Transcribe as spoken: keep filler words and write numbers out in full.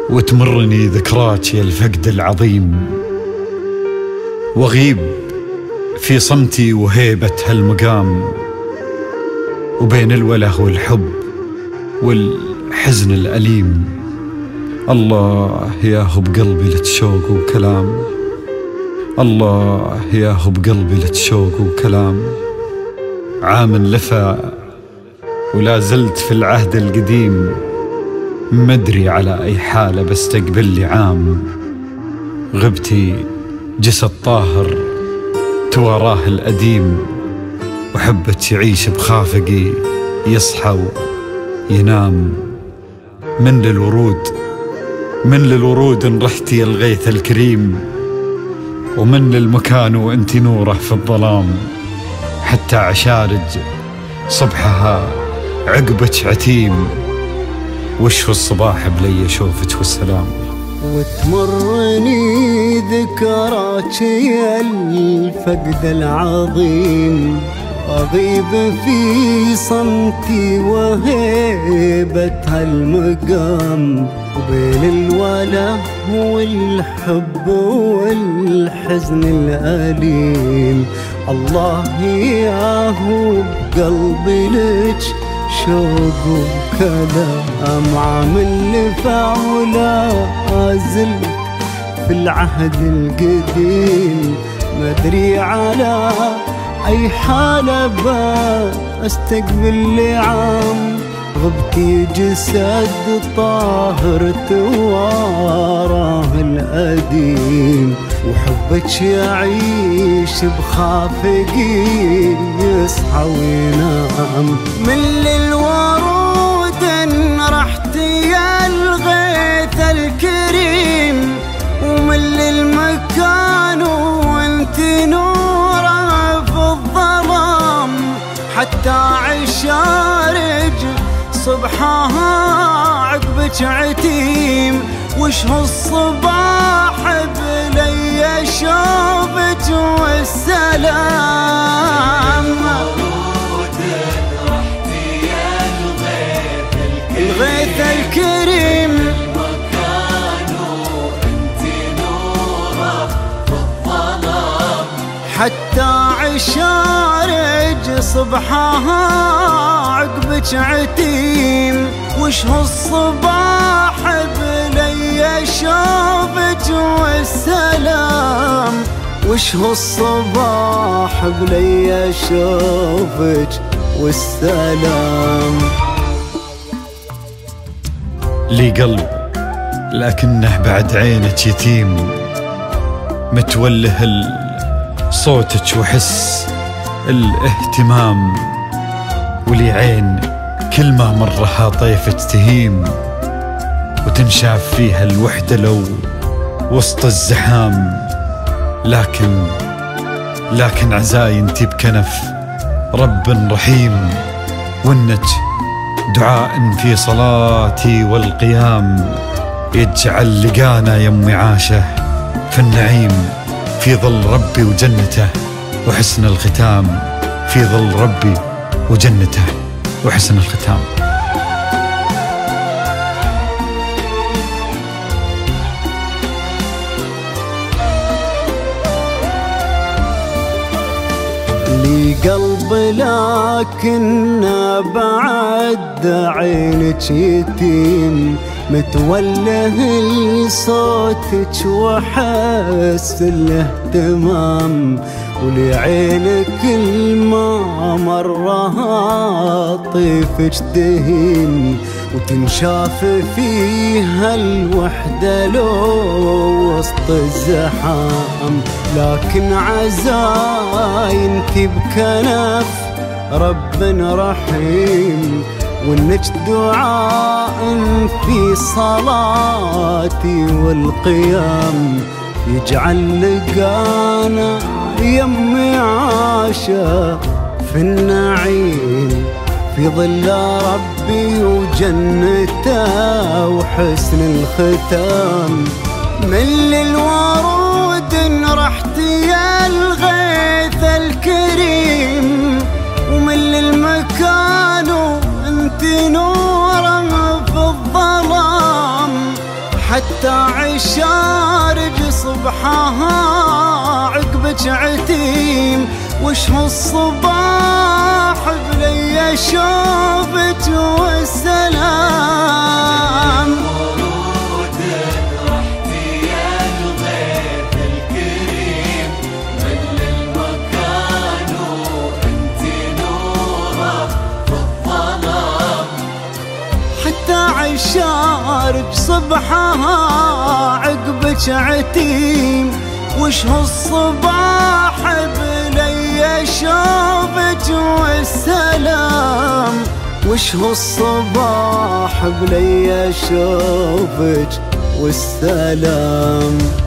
وتمرني ذكراك يا الفقد العظيم، واغيب في صمتي وهيبة هالمقام، وبين الوله والحب والحزن الأليم. الله ياهو بقلبي لتشوق وكلام، الله ياهو بقلبي لتشوق وكلام. عام لفا ولا زلت في العهد القديم، مدري على أي حالة بستقبل لي عام. غبتي جسد طاهر تواراه الأديم، وحبت يعيش بخافقي يصحى وينام. من للورود من للورود إن رحتي الغيث الكريم، ومن للمكان وانت نوره في الظلام. حتى عشارج صبحها عقبك عتيم، وش الصباح بلي شوفك والسلام. وتمرني ذكراك يا الفقد العظيم، أغيب في صمتي وهيبة هالمقام، وبين الوله والحب والحزن الأليم. الله ياهو بقلبي لك شوق وكلام. عام لفا ولا أزلت في العهد القديم، مدري على أي حالة بستقبل لي عام. غبتي جسد طاهر تواراه الأديم، وحبك يعيش بخافقي يصحى وينام. من للورود إن رحتي يا الغيث الكريم، ومن للمكان وانت نوره في الظلام. حتى عشارج صبحها عقبك عتيم، وش هالصباح بلي شوفك والسلام. الغيث الكريم، حتى عشارج صبحها عقبك عتيم، وش هالصباح بلي شوفك والسلام. وش هالصباح بلي شوفك والسلام. لي قلب لكنه بعد عينك يتيم، متوله صوتك وحس الاهتمام. ولي عين كل ما مرها طيفك تهيم، وتنشاف فيها الوحدة لو وسط الزحام. لكن لكن عزاي انتي بكنف رب رحيم، وانك دعاء في صلاتي والقيام. يجعل لقانا يمي عاشه في النعيم، في ظل ربي وجنته وحسن الختام. في ظل ربي وجنته وحسن الختام. لي قلب لكن بعد عينك يتيم، متوله لصوتك وحس الاهتمام. ولعينك الما مرها طيفك تهين، وتنشاف فيها الوحدة لو وسط الزحام. لكن عزاي انتي بكنف رب رحيم، وانك دعاء في صلاتي والقيام. يجعل لقانا يمي عاشا في النعيم، في ظل ربي وجنته وحسن الختام. من للورود إن رحتي يا الغيث الكريم، ومن للمكان انت نورا في الظلام. حتى عشارج صبحها عقبك عتيم، وش هالصباح بلي اشوفك والسلام. ورودك رحتي يا الغيث الكريم، مل المكان وانت نوره في الظلام. حتى عشارج صبحها عقبك عتيم، وش هالصباح بلي اشوفك والسلام. وش هالصباح بلي اشوفك والسلام.